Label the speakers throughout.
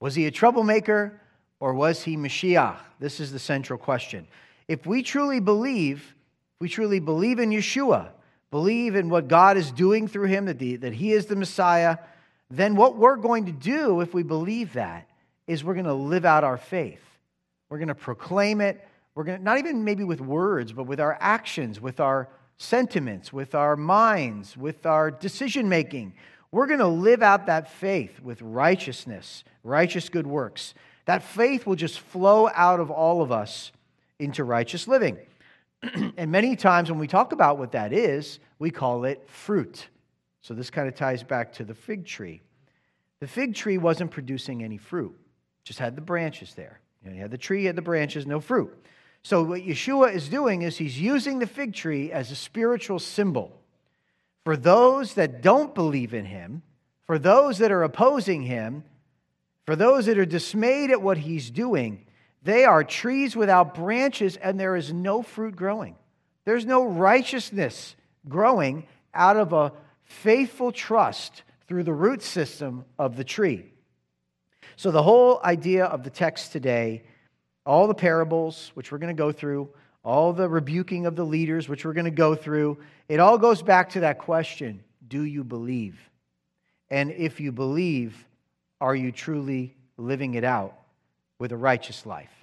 Speaker 1: Was he a troublemaker or was he Mashiach? This is the central question. If we truly believe in Yeshua, believe in what God is doing through him, that he is the Messiah, then what we're going to do if we believe that is we're going to live out our faith. We're going to proclaim it. We're going to, not even maybe with words, but with our actions, with our sentiments, with our minds, with our decision making. We're going to live out that faith with righteousness, righteous good works. That faith will just flow out of all of us into righteous living. And many times when we talk about what that is, we call it fruit. So this kind of ties back to the fig tree. The fig tree wasn't producing any fruit, just had the branches there. You had the tree, had the branches, no fruit. So what Yeshua is doing is he's using the fig tree as a spiritual symbol for those that don't believe in him, for those that are opposing him, for those that are dismayed at what he's doing. They are trees without branches, and there is no fruit growing. There's no righteousness growing out of a faithful trust through the root system of the tree. So the whole idea of the text today, all the parables, which we're going to go through, all the rebuking of the leaders, which we're going to go through, it all goes back to that question, do you believe? And if you believe, are you truly living it out with a righteous life?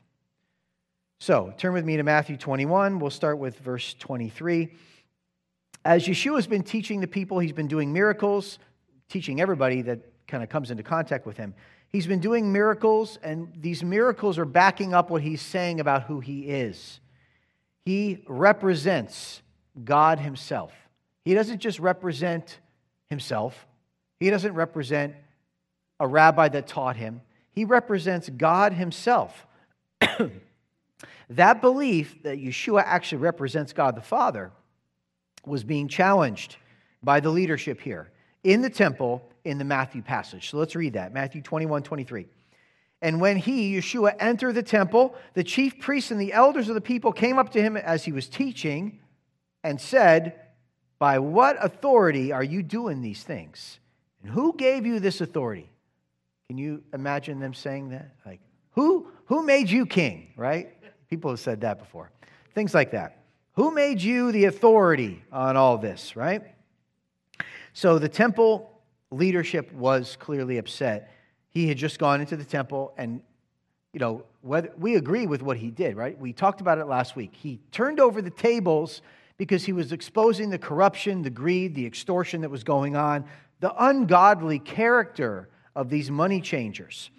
Speaker 1: So, turn with me to Matthew 21. We'll start with verse 23. As Yeshua's been teaching the people, he's been doing miracles, teaching everybody that kind of comes into contact with him. He's been doing miracles, and these miracles are backing up what he's saying about who he is. He represents God himself. He doesn't just represent himself. He doesn't represent a rabbi that taught him. He represents God himself. That belief that Yeshua actually represents God the Father was being challenged by the leadership here in the temple in the Matthew passage. So let's read that. Matthew 21:23. And when he, Yeshua, entered the temple, the chief priests and the elders of the people came up to him as he was teaching and said, by what authority are you doing these things? And who gave you this authority? Can you imagine them saying that? Like, who made you king, right? People have said that before. Things like that. Who made you the authority on all this, right? So the temple leadership was clearly upset. He had just gone into the temple and, whether we agree with what he did, right? We talked about it last week. He turned over the tables because he was exposing the corruption, the greed, the extortion that was going on, the ungodly character of these money changers.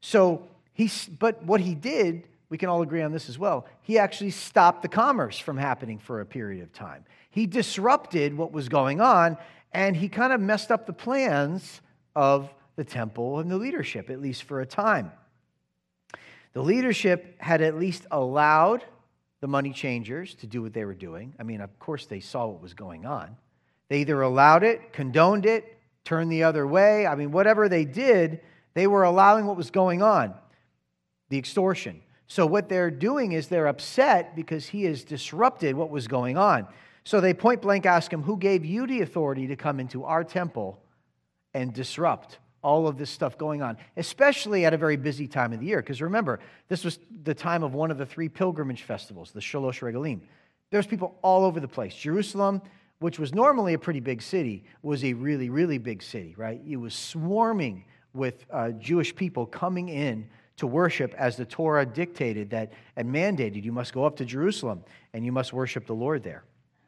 Speaker 1: But what he did, we can all agree on this as well, he actually stopped the commerce from happening for a period of time. He disrupted what was going on, and he kind of messed up the plans of the temple and the leadership, at least for a time. The leadership had at least allowed the money changers to do what they were doing. I mean, of course, they saw what was going on. They either allowed it, condoned it, turned the other way. I mean, whatever they did, they were allowing what was going on, the extortion. So what they're doing is they're upset because he has disrupted what was going on. So they point blank ask him, who gave you the authority to come into our temple and disrupt all of this stuff going on, especially at a very busy time of the year? Because remember, this was the time of one of the 3 pilgrimage festivals, the Shalosh Regalim. There's people all over the place. Jerusalem, which was normally a pretty big city, was a really, really big city, right? It was swarming with Jewish people coming in to worship as the Torah dictated that and mandated. You must go up to Jerusalem and you must worship the Lord there.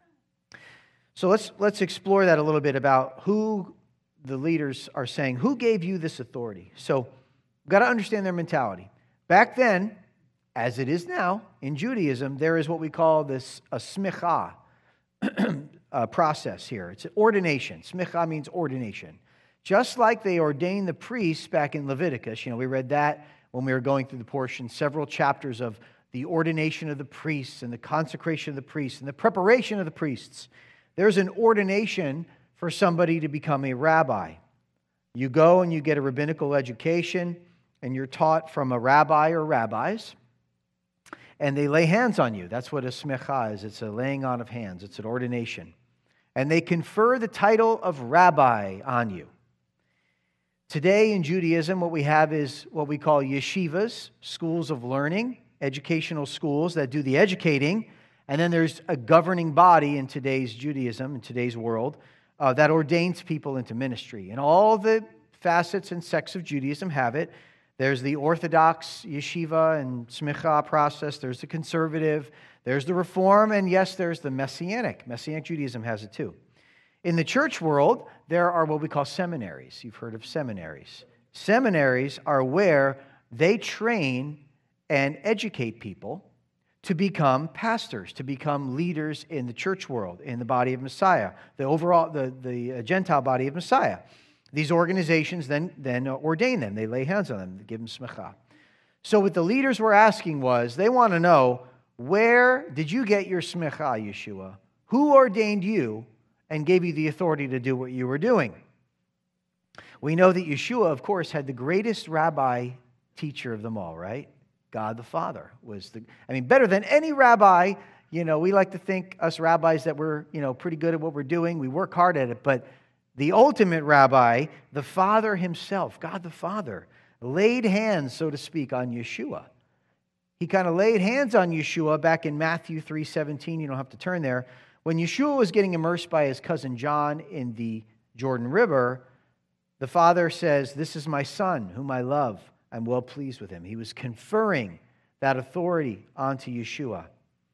Speaker 1: So let's explore that a little bit about who the leaders are saying. Who gave you this authority? So we've got to understand their mentality. Back then, as it is now in Judaism, there is what we call a smicha process here. It's an ordination. Smicha means ordination. Just like they ordained the priests back in Leviticus, we read that when we were going through the portion, several chapters of the ordination of the priests and the consecration of the priests and the preparation of the priests. There's an ordination for somebody to become a rabbi. You go and you get a rabbinical education, and you're taught from a rabbi or rabbis, and they lay hands on you. That's what a smicha is. It's a laying on of hands. It's an ordination. And they confer the title of rabbi on you. Today in Judaism, what we have is what we call yeshivas, schools of learning, educational schools that do the educating. And then there's a governing body in today's Judaism, in today's world, that ordains people into ministry. And all the facets and sects of Judaism have it. There's the Orthodox yeshiva and smicha process. There's the conservative. There's the Reform. And yes, there's the Messianic. Messianic Judaism has it too. In the church world, there are what we call seminaries. You've heard of seminaries. Seminaries are where they train and educate people to become pastors, to become leaders in the church world, in the body of Messiah, the Gentile body of Messiah. These organizations then ordain them. They lay hands on them, they give them smicha. So what the leaders were asking was, they want to know, where did you get your smicha, Yeshua? Who ordained you and gave you the authority to do what you were doing? We know that Yeshua, of course, had the greatest rabbi teacher of them all, right? God the Father was better than any rabbi. We like to think, us rabbis, that we're, pretty good at what we're doing. We work hard at it. But the ultimate rabbi, the Father himself, God the Father, laid hands, so to speak, on Yeshua. He kind of laid hands on Yeshua back in Matthew 3:17. You don't have to turn there. When Yeshua was getting immersed by his cousin John in the Jordan River, the Father says, "This is my Son, whom I love. I'm well pleased with him." He was conferring that authority onto Yeshua.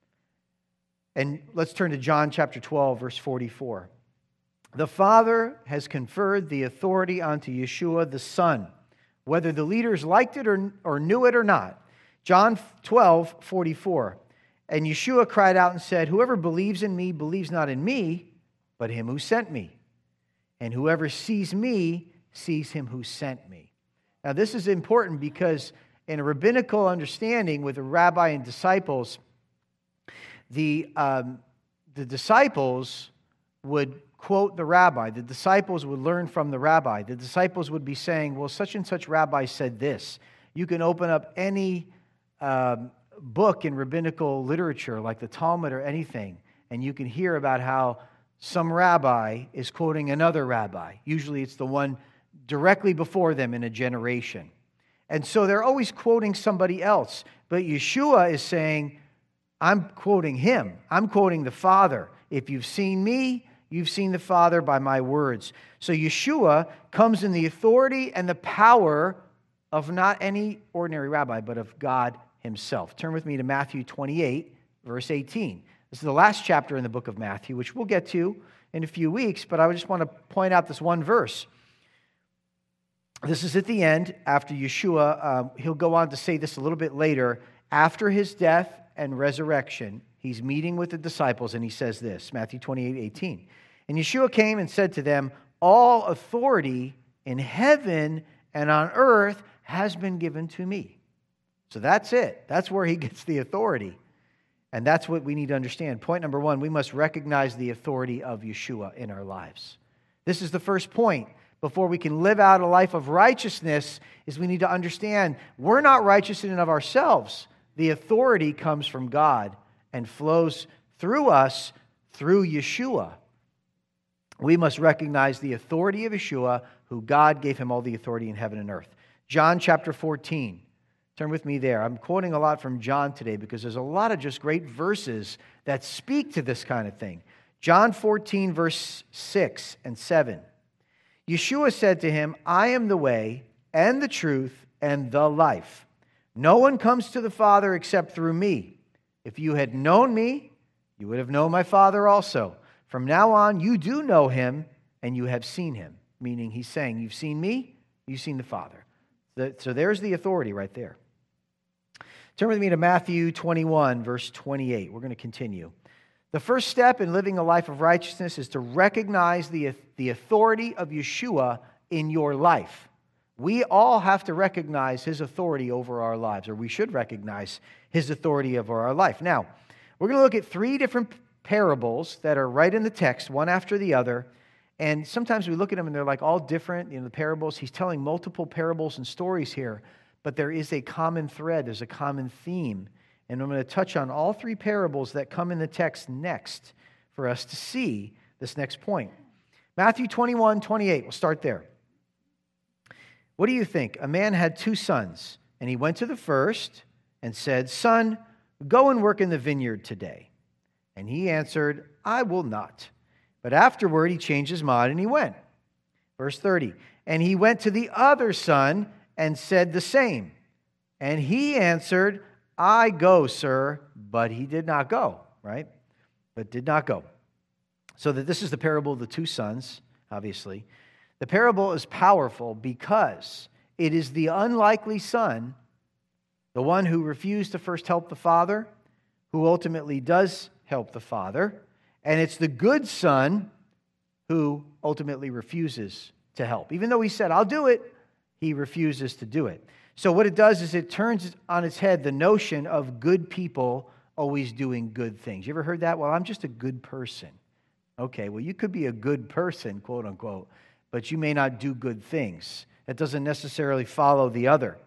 Speaker 1: And let's turn to John chapter 12, verse 44. The Father has conferred the authority onto Yeshua, the Son, whether the leaders liked it or knew it or not. John 12, 44. And Yeshua cried out and said, "Whoever believes in me believes not in me, but him who sent me. And whoever sees me sees him who sent me." Now, this is important because in a rabbinical understanding with a rabbi and disciples, the disciples would quote the rabbi. The disciples would learn from the rabbi. The disciples would be saying, well, such and such rabbi said this. You can open up any book in rabbinical literature, like the Talmud or anything, and you can hear about how some rabbi is quoting another rabbi. Usually it's the one directly before them in a generation. And so they're always quoting somebody else. But Yeshua is saying, I'm quoting him. I'm quoting the Father. If you've seen me, you've seen the Father by my words. So Yeshua comes in the authority and the power of not any ordinary rabbi, but of God himself. Turn with me to Matthew 28, verse 18. This is the last chapter in the book of Matthew, which we'll get to in a few weeks, but I just want to point out this one verse. This is at the end, after Yeshua. He'll go on to say this a little bit later. After his death and resurrection, he's meeting with the disciples, and he says this, Matthew 28, 18. And Yeshua came and said to them, "All authority in heaven and on earth has been given to me." So that's it. That's where he gets the authority. And that's what we need to understand. Point number one, we must recognize the authority of Yeshua in our lives. This is the first point. Before we can live out a life of righteousness, is we need to understand we're not righteous in and of ourselves. The authority comes from God and flows through us through Yeshua. We must recognize the authority of Yeshua, who God gave him all the authority in heaven and earth. John chapter 14. Turn with me there. I'm quoting a lot from John today because there's a lot of just great verses that speak to this kind of thing. John 14, verse 6 and 7. Yeshua said to him, "I am the way and the truth and the life. No one comes to the Father except through me. If you had known me, you would have known my Father also. From now on, you do know him and you have seen him." Meaning he's saying, you've seen me, you've seen the Father. So there's the authority right there. Turn with me to Matthew 21, verse 28. We're going to continue. The first step in living a life of righteousness is to recognize the authority of Yeshua in your life. We all have to recognize his authority over our lives, or we should recognize his authority over our life. Now, we're going to look at three different parables that are right in the text, one after the other. And sometimes we look at them and they're like all different. The parables, he's telling multiple parables and stories here. But there is a common thread, there's a common theme. And I'm going to touch on all three parables that come in the text next for us to see this next point. Matthew 21, 28, we'll start there. What do you think? A man had 2 sons, and he went to the first and said, 'Son, go and work in the vineyard today.' And he answered, 'I will not.' But afterward he changed his mind and he went." Verse 30, "And he went to the other son and said the same. And he answered, 'I go, sir.' But he did not go," right? But did not go. So that this is the parable of the 2 sons, obviously. The parable is powerful because it is the unlikely son, the one who refused to first help the father, who ultimately does help the father. And it's the good son who ultimately refuses to help. Even though he said, "I'll do it," he refuses to do it. So what it does is it turns on its head the notion of good people always doing good things. You ever heard that? "Well, I'm just a good person." Okay, well, you could be a good person, quote unquote, but you may not do good things. That doesn't necessarily follow the other.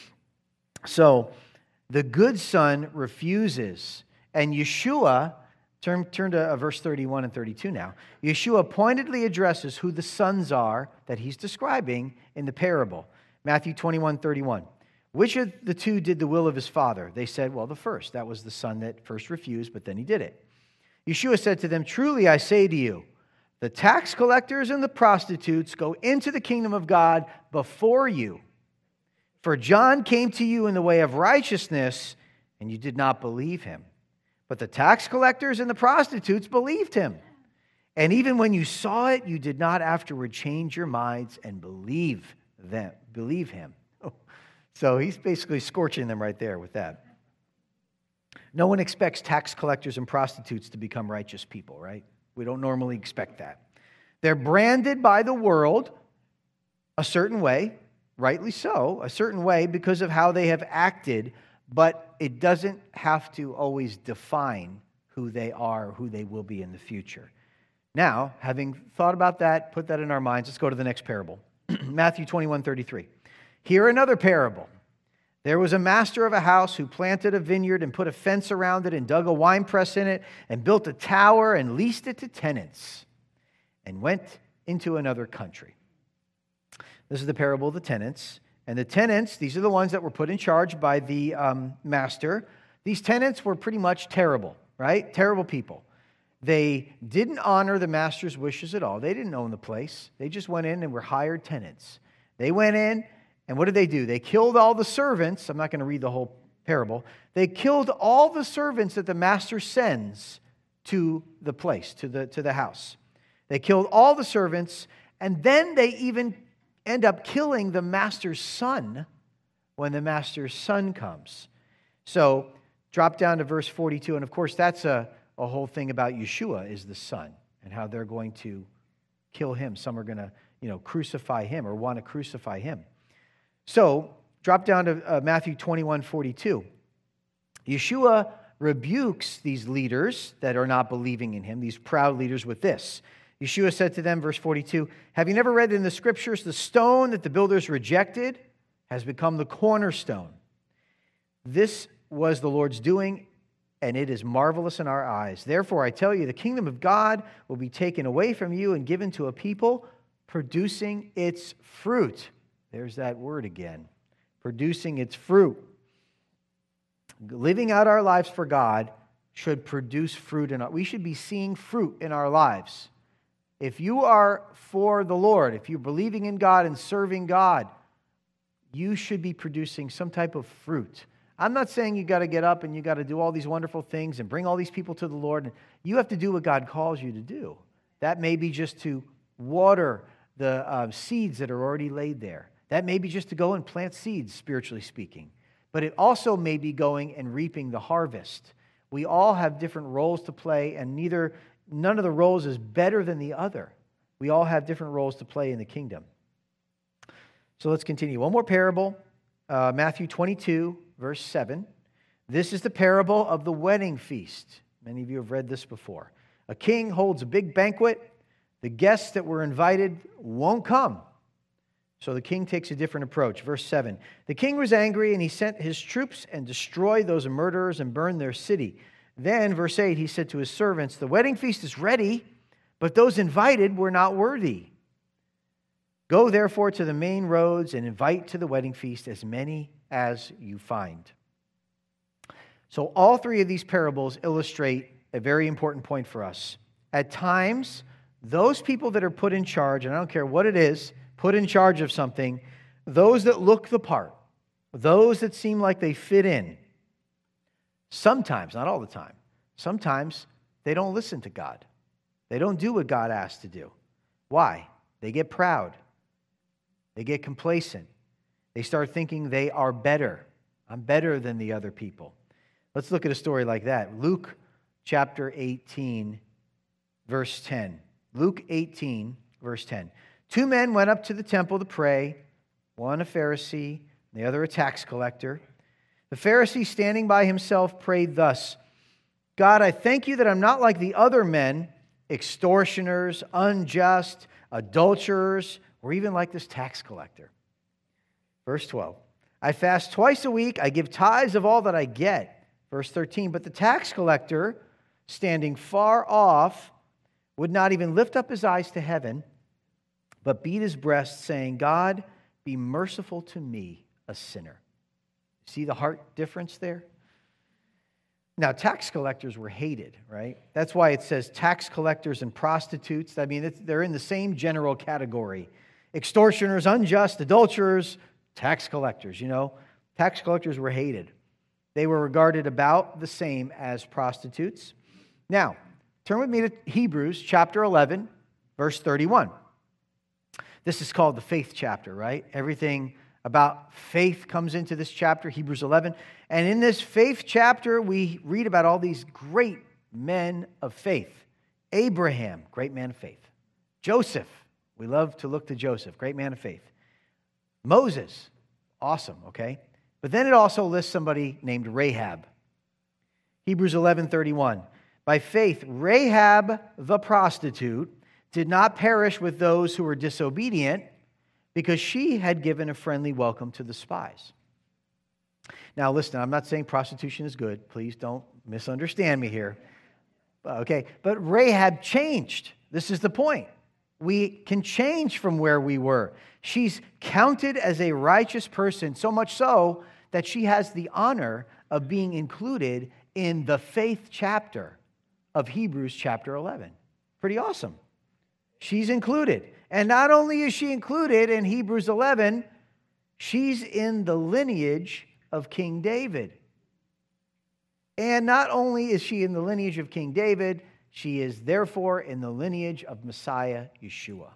Speaker 1: So the good son refuses, and Yeshua, turn to verse 31 and 32 now. Yeshua pointedly addresses who the sons are that he's describing in the parable. Matthew 21:31. "Which of the 2 did the will of his father?" They said, "Well, the first." That was the son that first refused, but then he did it. Yeshua said to them, "Truly I say to you, the tax collectors and the prostitutes go into the kingdom of God before you. For John came to you in the way of righteousness, and you did not believe him. But the tax collectors and the prostitutes believed him. And even when you saw it, you did not afterward change your minds and believe him." So he's basically scorching them right there with that. No one expects tax collectors and prostitutes to become righteous people, right? We don't normally expect that. They're branded by the world a certain way, rightly so, a certain way because of how they have acted, but it doesn't have to always define who they are, who they will be in the future. Now, having thought about that, put that in our minds, let's go to the next parable. Matthew 21:33. "Hear another parable. There was a master of a house who planted a vineyard and put a fence around it and dug a winepress in it and built a tower and leased it to tenants and went into another country." This is the parable of the tenants. And the tenants, these are the ones that were put in charge by the master. These tenants were pretty much terrible, right? Terrible people. They didn't honor the master's wishes at all. They didn't own the place. They just went in and were hired tenants. They went in, and what did they do? They killed all the servants. I'm not going to read the whole parable. They killed all the servants that the master sends to the place, to the house. They killed all the servants, and then they even end up killing the master's son when the master's son comes. So drop down to verse 42, and of course that's a whole thing about Yeshua is the son and how they're going to kill him. Some are going to, crucify him or want to crucify him. So drop down to Matthew 21:42. Yeshua rebukes these leaders that are not believing in him, these proud leaders, with this. Yeshua said to them, verse 42, "Have you never read in the scriptures, the stone that the builders rejected has become the cornerstone? This was the Lord's doing, and it is marvelous in our eyes. Therefore, I tell you, the kingdom of God will be taken away from you and given to a people producing its fruit." There's that word again. Producing its fruit. Living out our lives for God should produce fruit. We should be seeing fruit in our lives. If you are for the Lord, if you're believing in God and serving God, you should be producing some type of fruit. I'm not saying you got to get up and you got to do all these wonderful things and bring all these people to the Lord. You have to do what God calls you to do. That may be just to water the seeds that are already laid there. That may be just to go and plant seeds, spiritually speaking. But it also may be going and reaping the harvest. We all have different roles to play, and none of the roles is better than the other. We all have different roles to play in the kingdom. So let's continue. One more parable, Matthew 22, verse 7. This is the parable of the wedding feast. Many of you have read this before. A king holds a big banquet. The guests that were invited won't come. So the king takes a different approach. Verse 7. The king was angry, and he sent his troops and destroyed those murderers and burned their city. Then, verse 8, he said to his servants, "The wedding feast is ready, but those invited were not worthy. Go therefore to the main roads and invite to the wedding feast as many as you find. So all three of these parables illustrate a very important point for us. At times, those people that are put in charge, and I don't care what it is, put in charge of something, those that look the part, those that seem like they fit in, sometimes, not all the time, sometimes they don't listen to God. They don't do what God asked to do. Why? They get proud. They get complacent. They start thinking they are better. I'm better than the other people. Let's look at a story like that. Luke chapter 18, verse 10. Luke 18, verse 10. 2 men went up to the temple to pray, one a Pharisee, the other a tax collector. The Pharisee, standing by himself, prayed thus, God, I thank you that I'm not like the other men, extortioners, unjust, adulterers, or even like this tax collector. Verse 12, I fast twice a week, I give tithes of all that I get. Verse 13, but the tax collector, standing far off, would not even lift up his eyes to heaven, but beat his breast, saying, God, be merciful to me, a sinner. See the heart difference there? Now, tax collectors were hated, right? That's why it says tax collectors and prostitutes. I mean, they're in the same general category. Extortioners, unjust, adulterers, tax collectors, Tax collectors were hated. They were regarded about the same as prostitutes. Now, turn with me to Hebrews chapter 11, verse 31. This is called the faith chapter, right? Everything about faith comes into this chapter, Hebrews 11. And in this faith chapter, we read about all these great men of faith. Abraham, great man of faith. Joseph, we love to look to Joseph, great man of faith. Moses, awesome, okay? But then it also lists somebody named Rahab. Hebrews 11:31. By faith, Rahab the prostitute did not perish with those who were disobedient because she had given a friendly welcome to the spies. Now listen, I'm not saying prostitution is good. Please don't misunderstand me here. Okay, but Rahab changed. This is the point. We can change from where we were. She's counted as a righteous person, so much so that she has the honor of being included in the faith chapter of Hebrews chapter 11. Pretty awesome. She's included. And not only is she included in Hebrews 11, she's in the lineage of King David. And not only is she in the lineage of King David, she is therefore in the lineage of Messiah Yeshua.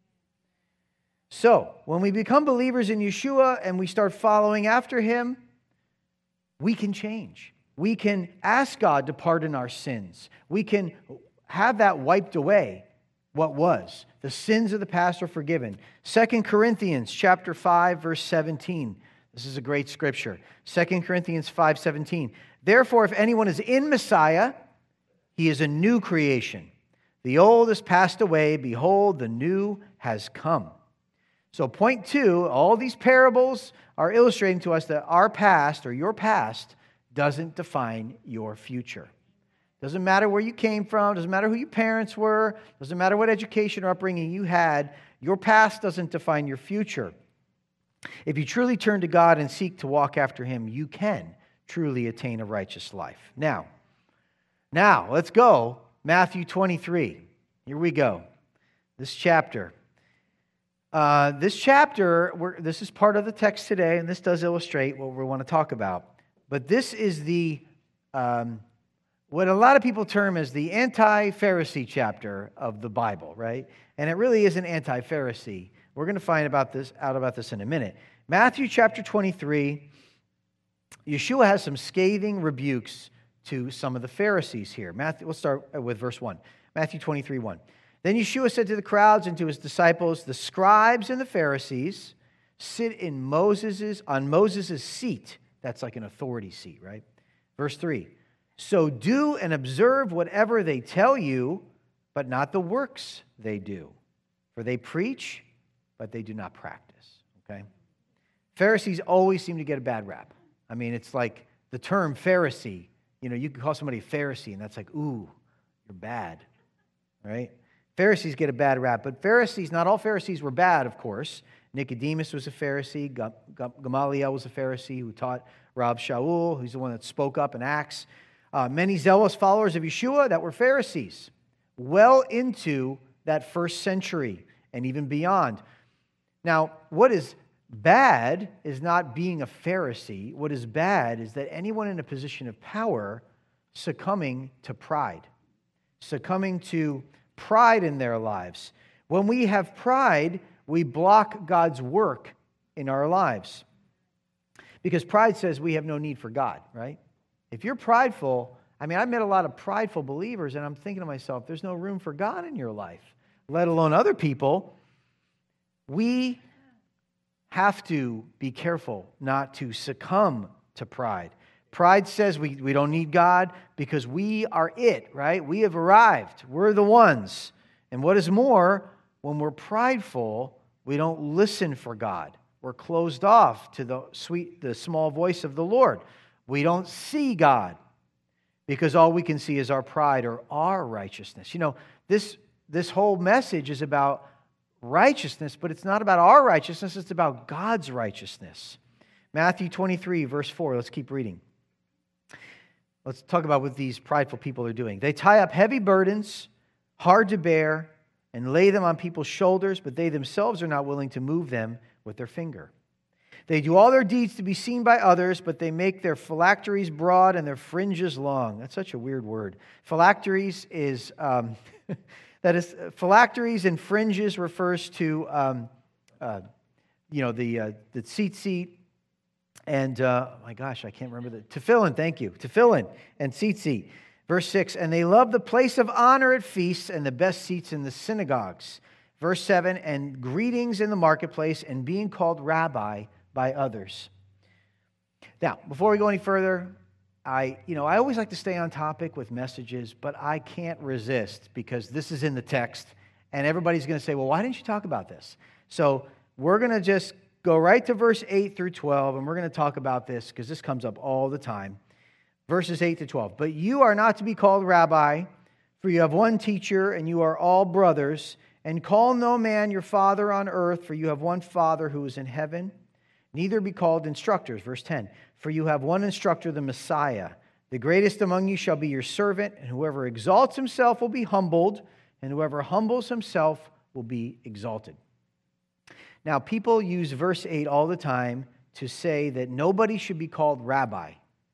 Speaker 1: So, when we become believers in Yeshua and we start following after him, we can change. We can ask God to pardon our sins. We can have that wiped away, what was. The sins of the past are forgiven. 2 Corinthians chapter 5, verse 17. This is a great scripture. 2 Corinthians 5:17. Therefore, if anyone is in Messiah, he is a new creation. The old has passed away. Behold, the new has come. So point 2, all these parables are illustrating to us that our past or your past doesn't define your future. Doesn't matter where you came from, doesn't matter who your parents were, doesn't matter what education or upbringing you had, your past doesn't define your future. If you truly turn to God and seek to walk after him, you can truly attain a righteous life. Now, let's go. Matthew 23. Here we go. This chapter. This is part of the text today, and this does illustrate what we want to talk about. But this is the what a lot of people term as the anti-Pharisee chapter of the Bible, right? And it really isn't anti-Pharisee. We're going to find out about this in a minute. Matthew chapter 23, Yeshua has some scathing rebukes to some of the Pharisees here. We'll start with verse 1. Matthew 23, 1. Then Yeshua said to the crowds and to his disciples, the scribes and the Pharisees sit on Moses' seat. That's like an authority seat, right? Verse 3. So do and observe whatever they tell you, but not the works they do. For they preach, but they do not practice. Okay? Pharisees always seem to get a bad rap. I mean, it's like the term Pharisee. You can call somebody a Pharisee, and that's like, ooh, you're bad. Right? Pharisees get a bad rap, but Pharisees, not all Pharisees were bad, of course. Nicodemus was a Pharisee. Gamaliel was a Pharisee who taught Rab Shaul, who's the one that spoke up in Acts. Many zealous followers of Yeshua that were Pharisees, well into that first century and even beyond. Now, what is bad is not being a Pharisee. What is bad is that anyone in a position of power succumbing to pride in their lives. When we have pride, we block God's work in our lives. Because pride says we have no need for God, right? If you're prideful, I've met a lot of prideful believers, and I'm thinking to myself, there's no room for God in your life, let alone other people. We have to be careful not to succumb to pride. Pride says we don't need God because we are it, right? We have arrived. We're the ones. And what is more, when we're prideful, we don't listen for God. We're closed off to the small voice of the Lord. We don't see God because all we can see is our pride or our righteousness. This whole message is about righteousness, but it's not about our righteousness, it's about God's righteousness. Matthew 23, verse 4, let's keep reading. Let's talk about what these prideful people are doing. They tie up heavy burdens, hard to bear, and lay them on people's shoulders, but they themselves are not willing to move them with their finger. They do all their deeds to be seen by others, but they make their phylacteries broad and their fringes long. That's such a weird word. Phylacteries is... phylacteries and fringes refers to, the tzitzit and, my gosh, I can't remember tefillin, thank you. Tefillin and tzitzit. Verse 6, and they love the place of honor at feasts and the best seats in the synagogues. Verse 7, and greetings in the marketplace and being called rabbi by others. Now, before we go any further, I always like to stay on topic with messages, but I can't resist because this is in the text, and everybody's going to say, well, why didn't you talk about this? So we're going to just go right to verse 8 through 12, and we're going to talk about this because this comes up all the time. Verses 8 to 12. But you are not to be called rabbi, for you have one teacher, and you are all brothers, and call no man your father on earth, for you have one Father who is in heaven. Neither be called instructors. Verse 10. For you have one instructor, the Messiah. The greatest among you shall be your servant, and whoever exalts himself will be humbled, and whoever humbles himself will be exalted. Now, people use verse 8 all the time to say that nobody should be called rabbi.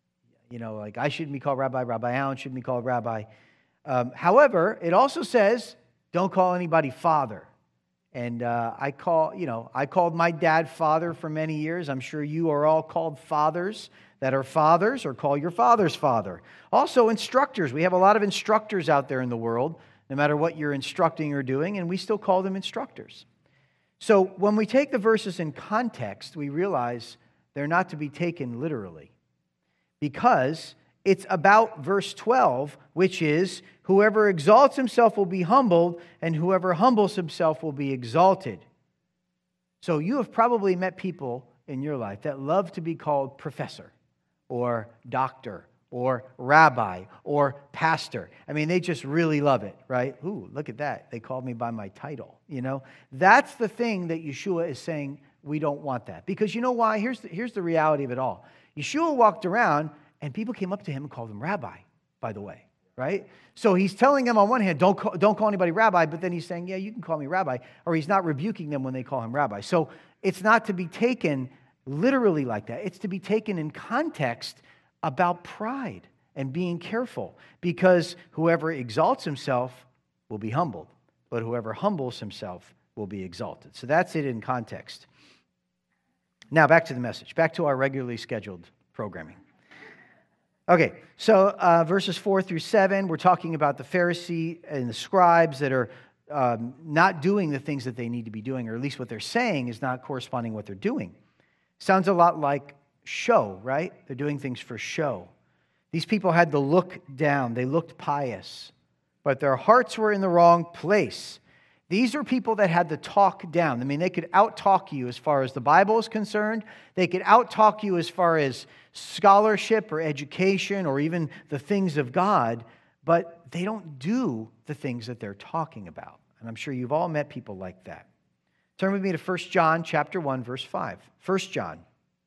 Speaker 1: Like I shouldn't be called rabbi, Rabbi Allen shouldn't be called rabbi. However, it also says, don't call anybody father. And I called my dad father for many years. I'm sure you are all called fathers that are fathers, or call your father's father. Also, instructors. We have a lot of instructors out there in the world, no matter what you're instructing or doing, and we still call them instructors. So when we take the verses in context, we realize they're not to be taken literally, because it's about verse 12, which is, whoever exalts himself will be humbled, and whoever humbles himself will be exalted. So you have probably met people in your life that love to be called professor, or doctor, or rabbi, or pastor. They just really love it, right? Ooh, look at that. They called me by my title, That's the thing that Yeshua is saying, we don't want that. Because you know why? Here's the reality of it all. Yeshua walked around, and people came up to him and called him rabbi, by the way, right? So he's telling them on one hand, don't call anybody rabbi, but then he's saying, yeah, you can call me rabbi, or he's not rebuking them when they call him rabbi. So it's not to be taken literally like that. It's to be taken in context about pride and being careful, because whoever exalts himself will be humbled, but whoever humbles himself will be exalted. So that's it in context. Now back to the message, back to our regularly scheduled programming. Okay, so verses 4 through 7, we're talking about the Pharisee and the scribes that are not doing the things that they need to be doing, or at least what they're saying is not corresponding to what they're doing. Sounds a lot like show, right? They're doing things for show. These people had the look down. They looked pious, but their hearts were in the wrong place. These are people that had the talk down. They could out-talk you as far as the Bible is concerned. They could out-talk you as far as scholarship or education or even the things of God, but they don't do the things that they're talking about. And I'm sure you've all met people like that. Turn with me to 1 John chapter 1, verse 5. 1 John.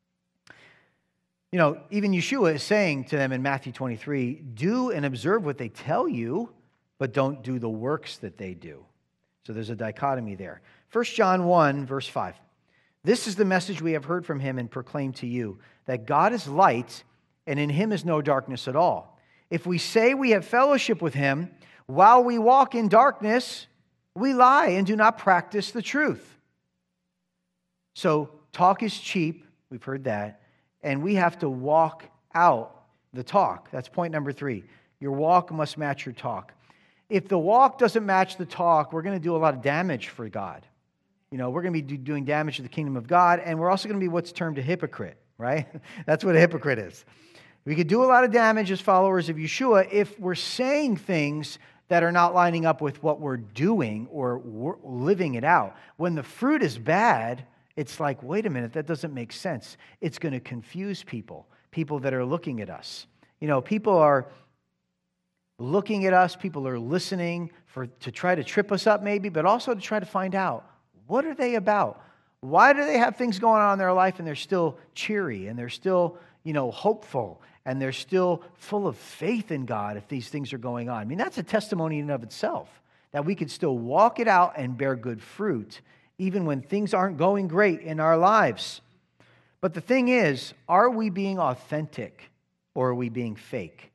Speaker 1: You know, even Yeshua is saying to them in Matthew 23, do and observe what they tell you, but don't do the works that they do. So there's a dichotomy there. 1 John 1, verse 5. This is the message we have heard from him and proclaimed to you, that God is light, and in him is no darkness at all. If we say we have fellowship with him while we walk in darkness, we lie and do not practice the truth. So talk is cheap. We've heard that. And we have to walk out the talk. That's point number 3. Your walk must match your talk. If the walk doesn't match the talk, we're going to do a lot of damage for God. You know, we're going to be doing damage to the kingdom of God, and we're also going to be what's termed a hypocrite, right? That's what a hypocrite is. We could do a lot of damage as followers of Yeshua if we're saying things that are not lining up with what we're doing or living it out. When the fruit is bad, it's like, wait a minute, that doesn't make sense. It's going to confuse people that are looking at us. You know, people are looking at us, people are listening to try to trip us up maybe, but also to try to find out, what are they about? Why do they have things going on in their life and they're still cheery and they're still, hopeful and they're still full of faith in God if these things are going on? I mean, that's a testimony in and of itself, that we could still walk it out and bear good fruit even when things aren't going great in our lives. But the thing is, are we being authentic or are we being fake?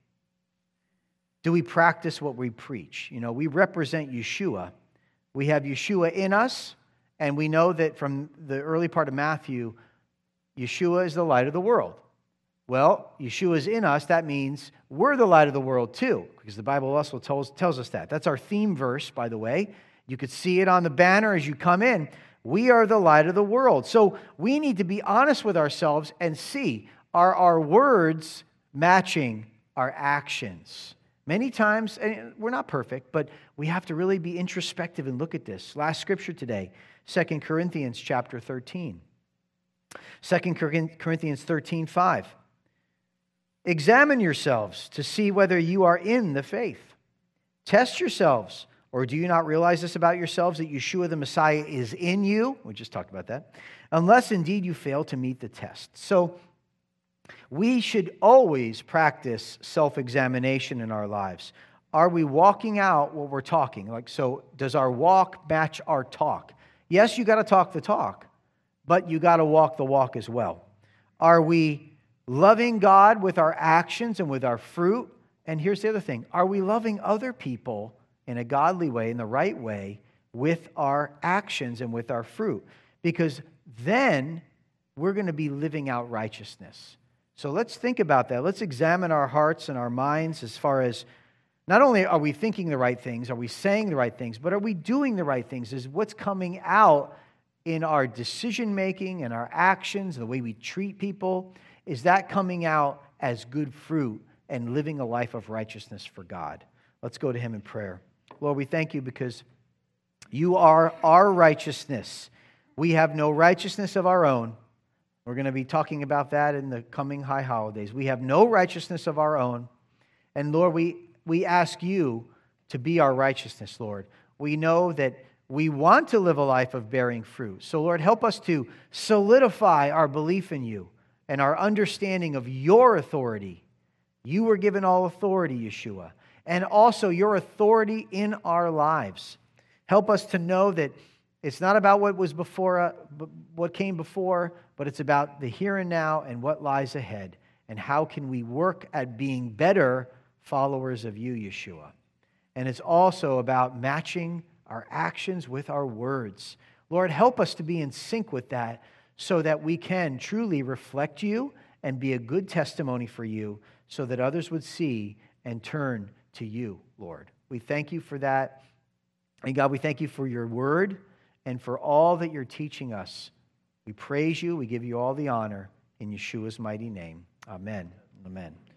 Speaker 1: Do we practice what we preach? You know, we represent Yeshua. We have Yeshua in us, and we know that from the early part of Matthew, Yeshua is the light of the world. Well, Yeshua is in us. That means we're the light of the world too, because the Bible also tells us that. That's our theme verse, by the way. You could see it on the banner as you come in. We are the light of the world. So we need to be honest with ourselves and see, are our words matching our actions? Many times, and we're not perfect, but we have to really be introspective and look at this. Last scripture today, 2 Corinthians chapter 13. 2 Corinthians 13:5. Examine yourselves to see whether you are in the faith. Test yourselves. Or do you not realize this about yourselves, that Yeshua the Messiah is in you? We just talked about that. Unless indeed you fail to meet the test. So we should always practice self-examination in our lives. Are we walking out what we're talking? So does our walk match our talk? Yes, you got to talk the talk, but you got to walk the walk as well. Are we loving God with our actions and with our fruit? And here's the other thing. Are we loving other people in a godly way, in the right way, with our actions and with our fruit? Because then we're going to be living out righteousness. So let's think about that. Let's examine our hearts and our minds as far as not only are we thinking the right things, are we saying the right things, but are we doing the right things? Is what's coming out in our decision-making and our actions, the way we treat people, is that coming out as good fruit and living a life of righteousness for God? Let's go to him in prayer. Lord, we thank you because you are our righteousness. We have no righteousness of our own. We're going to be talking about that in the coming high holidays. We have no righteousness of our own. And Lord, we ask you to be our righteousness, Lord. We know that we want to live a life of bearing fruit. So Lord, help us to solidify our belief in you and our understanding of your authority. You were given all authority, Yeshua, and also your authority in our lives. Help us to know that it's not about what was before, what came before, but it's about the here and now and what lies ahead. And how can we work at being better followers of you, Yeshua? And it's also about matching our actions with our words. Lord, help us to be in sync with that so that we can truly reflect you and be a good testimony for you so that others would see and turn to you, Lord. We thank you for that. And God, we thank you for your word and for all that you're teaching us. We praise you. We give you all the honor in Yeshua's mighty name. Amen. Amen.